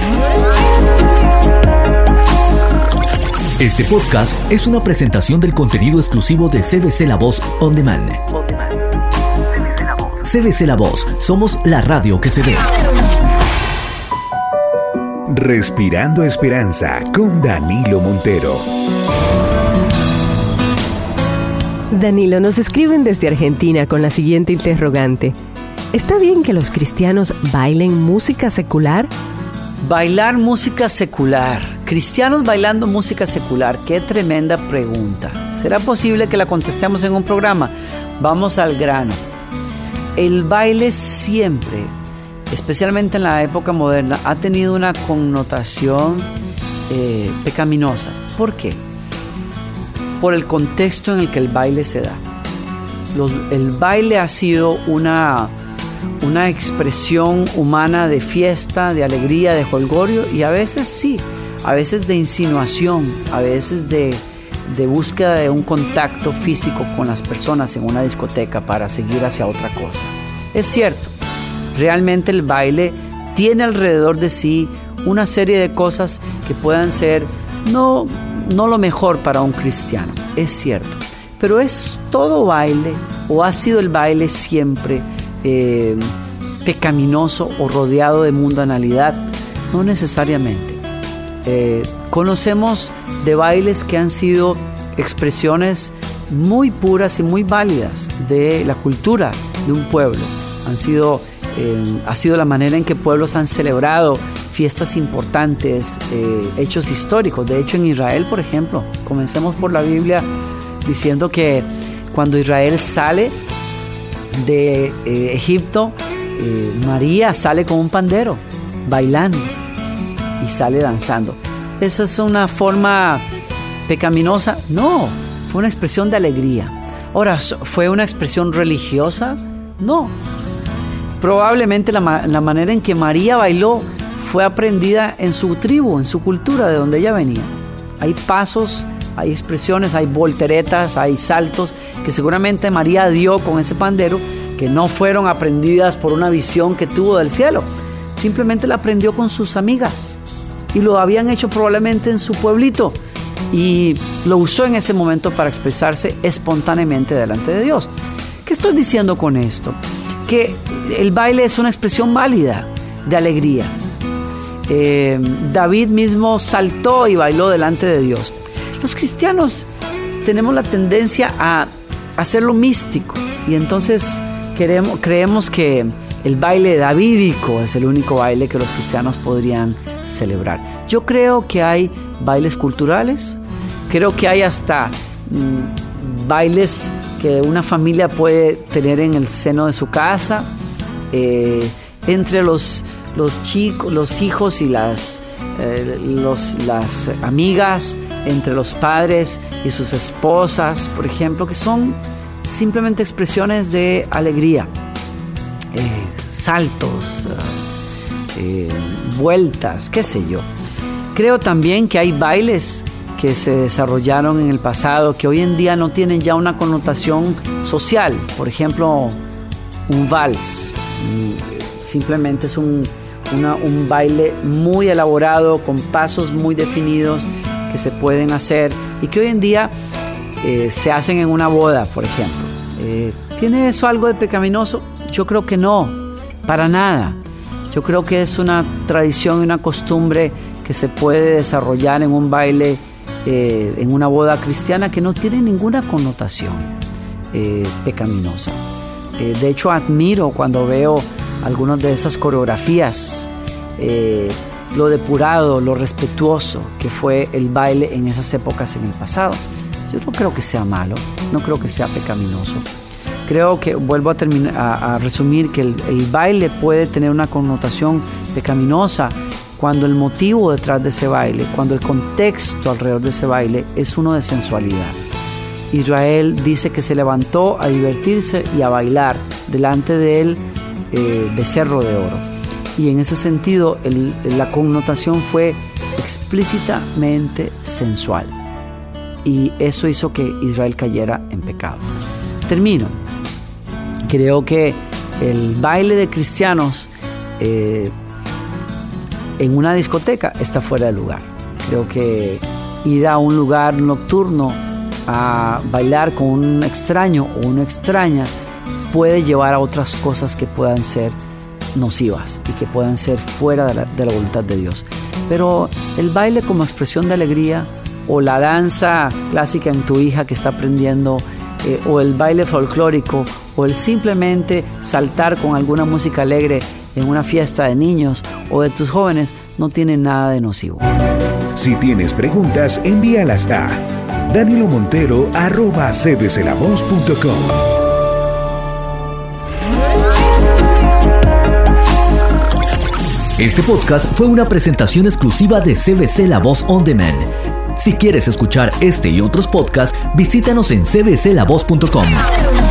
Este podcast es una presentación del contenido exclusivo de CBC La Voz On Demand. CBC La Voz, somos la radio que se ve. Respirando Esperanza con Danilo Montero. Danilo, nos escriben desde Argentina con la siguiente interrogante. ¿Está bien que los cristianos bailen música secular? Bailar música secular. Cristianos bailando música secular. Qué tremenda pregunta. ¿Será posible que la contestemos en un programa? Vamos al grano. El baile siempre, especialmente en la época moderna, ha tenido una connotación pecaminosa. ¿Por qué? Por el contexto en el que el baile se da. El baile ha sido una expresión humana de fiesta, de alegría, de jolgorio, y a veces sí, a veces de insinuación, a veces de búsqueda de un contacto físico con las personas en una discoteca para seguir hacia otra cosa. Es cierto, realmente el baile tiene alrededor de sí una serie de cosas que puedan ser no lo mejor para un cristiano, es cierto, pero ¿es todo baile o ha sido el baile siempre pecaminoso o rodeado de mundanalidad? No necesariamente. Conocemos de bailes que han sido expresiones muy puras y muy válidas de la cultura de un pueblo. Ha sido la manera en que pueblos han celebrado fiestas importantes, hechos históricos. De hecho, en Israel, por ejemplo, comencemos por la Biblia diciendo que cuando Israel sale de Egipto, María sale con un pandero, bailando, y sale danzando. ¿Esa es una forma pecaminosa? No, fue una expresión de alegría. Ahora, ¿fue una expresión religiosa? No. Probablemente la manera en que María bailó fue aprendida en su tribu, en su cultura, de donde ella venía. Hay pasos, hay expresiones, hay volteretas, hay saltos que seguramente María dio con ese pandero, que no fueron aprendidas por una visión que tuvo del cielo. Simplemente la aprendió con sus amigas y lo habían hecho probablemente en su pueblito y lo usó en ese momento para expresarse espontáneamente delante de Dios. ¿Qué estoy diciendo con esto? Que el baile es una expresión válida de alegría. David mismo saltó y bailó delante de Dios. Los cristianos tenemos la tendencia a hacerlo místico y entonces creemos que el baile davídico es el único baile que los cristianos podrían celebrar. Yo creo que hay bailes culturales, creo que hay hasta bailes que una familia puede tener en el seno de su casa, entre los hijos y las amigas, entre los padres y sus esposas, por ejemplo, que son simplemente expresiones de alegría, saltos, vueltas, qué sé yo. Creo también que hay bailes que se desarrollaron en el pasado que hoy en día no tienen ya una connotación social. Por ejemplo, un vals simplemente es un baile muy elaborado con pasos muy definidos que se pueden hacer y que hoy en día se hacen en una boda, por ejemplo. ¿Tiene eso algo de pecaminoso? Yo creo que no, para nada. Yo creo que es una tradición y una costumbre que se puede desarrollar en un baile, en una boda cristiana, que no tiene ninguna connotación pecaminosa. De hecho, admiro cuando veo algunas de esas coreografías, lo depurado, lo respetuoso que fue el baile en esas épocas en el pasado. Yo no creo que sea malo, no creo que sea pecaminoso. Creo que, vuelvo a resumir, que el baile puede tener una connotación pecaminosa cuando el motivo detrás de ese baile, cuando el contexto alrededor de ese baile es uno de sensualidad. Israel dice que se levantó a divertirse y a bailar delante del becerro de oro. Y en ese sentido la connotación fue explícitamente sensual. Y eso hizo que Israel cayera en pecado. Termino. Creo que el baile de cristianos en una discoteca está fuera de lugar. Creo que ir a un lugar nocturno a bailar con un extraño o una extraña puede llevar a otras cosas que puedan ser nocivas y que puedan ser fuera de la voluntad de Dios. Pero el baile como expresión de alegría, o la danza clásica en tu hija que está aprendiendo, o el baile folclórico, o el simplemente saltar con alguna música alegre en una fiesta de niños o de tus jóvenes, no tiene nada de nocivo. Si tienes preguntas, envíalas a danilomontero@cbclavoz.com. Este podcast fue una presentación exclusiva de CBC La Voz On Demand. Si quieres escuchar este y otros podcasts, visítanos en cbclavoz.com.